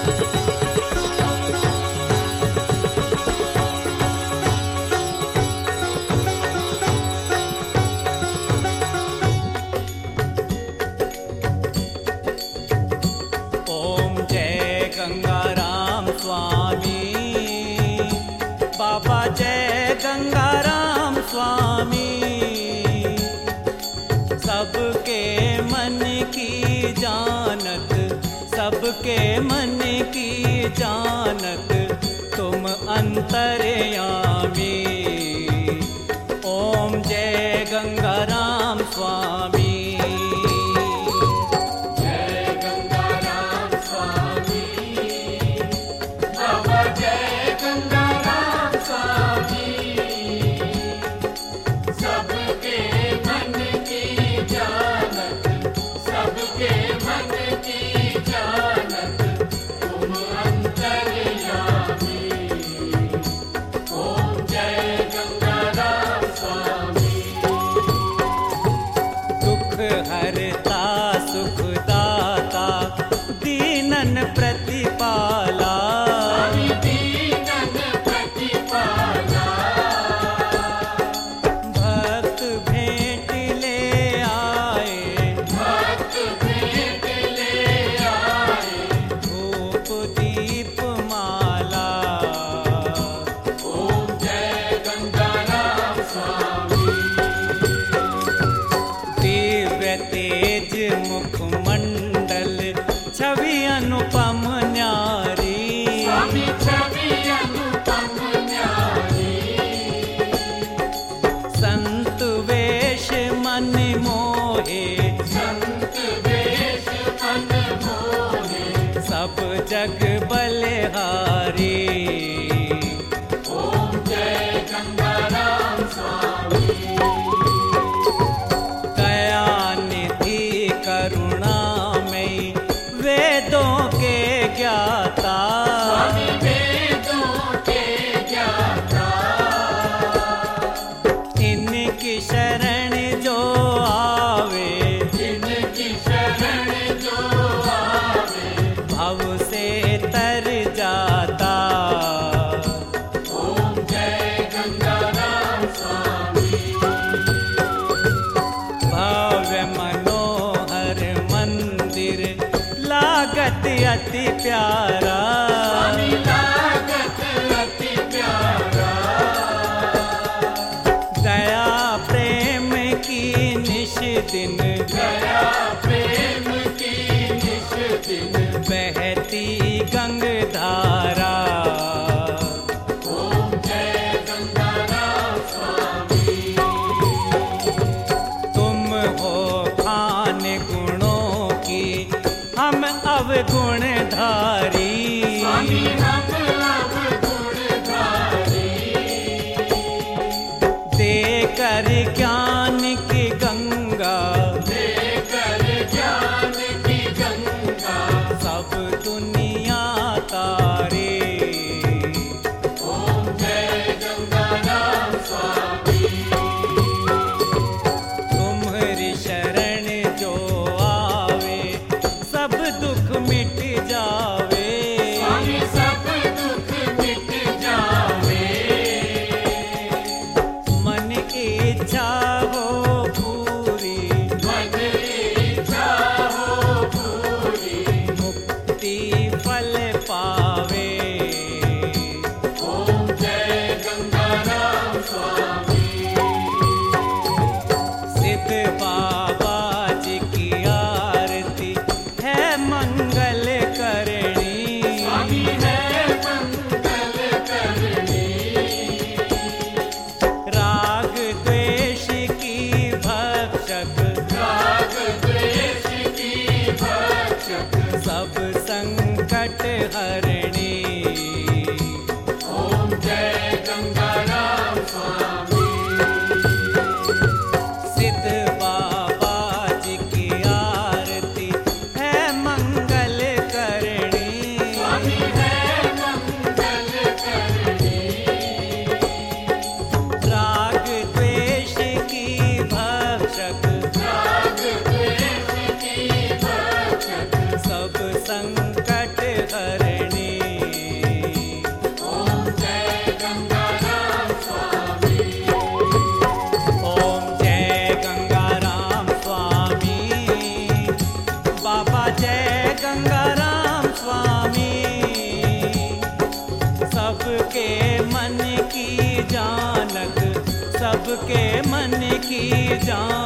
गंगाराम स्वामी, बाबा जय गंगाराम स्वामी। सबके मन की जानत, सबके मन की जानत, तुम अंतर्यामी। ओम जय गंगाराम स्वामी। हरता सुखदाता दीनन प्रतिपाला, दीनन प्रतिपाला। भक्त भेंट ले आए, भक्त भेंट ले आए, धूप दीप माला। ओम जय गंगाराम स्वामी। तेज मुखमंडल छवि अनुपम न्यारी, स्वामी छवि अनुपम न्यारी। संत वेश मन मोहे, संत वेश मन मोहे, सब जग बलिहारी। ओम जय गंगाराम स्वामी। करुणामयी वेदों के ज्ञाता, स्वामी वेदों के ज्ञाता। इनकी शरण जो आवे, इनकी शरण जो आवे, भव से तर जाता। ओम जय गंगाराम स्वामी। भव्य मनोहर मंदिर लागत अति प्यारा, स्वामी लागत अति प्यारा। दया प्रेम की निश दिन, दया प्रेम की निश दिन, बहती गंगधारा। ओम जय गंगाराम स्वामी। तुम हो खान गुणों की हम अवगुणधारी, स्वामी हम अवगुणधारी। देकर ज्ञान की गंगा, देकर ज्ञान की गंगा, सब दुनिया तारे। ओम जय गंगाराम स्वामी। तुम्हारी शरण जो आवे, सब दुख मिट जावे, स्वामी सब दुख मिट जावे। मन की इच्छा हो पूरी, मन इच्छा हो पूरी, मुक्ति फल पावे। ओम जय गंगाराम स्वामी। सिद्ध बाबा जी की आरती है मंगल करणी, स्वामी है मंगल करणी। राग द्वेष की भक्षक, राग द्वेष की भक्षक, सब संकट हरणी। ओम जय गंगाराम स्वामी। सिद्ध बाबा जी की आरती है मंगल करणी, स्वामी है मंगल करणी। राग द्वेष की भक्षक, राग द्वेष की भक्षक, सब संकट हरणी। सबके मन की जान।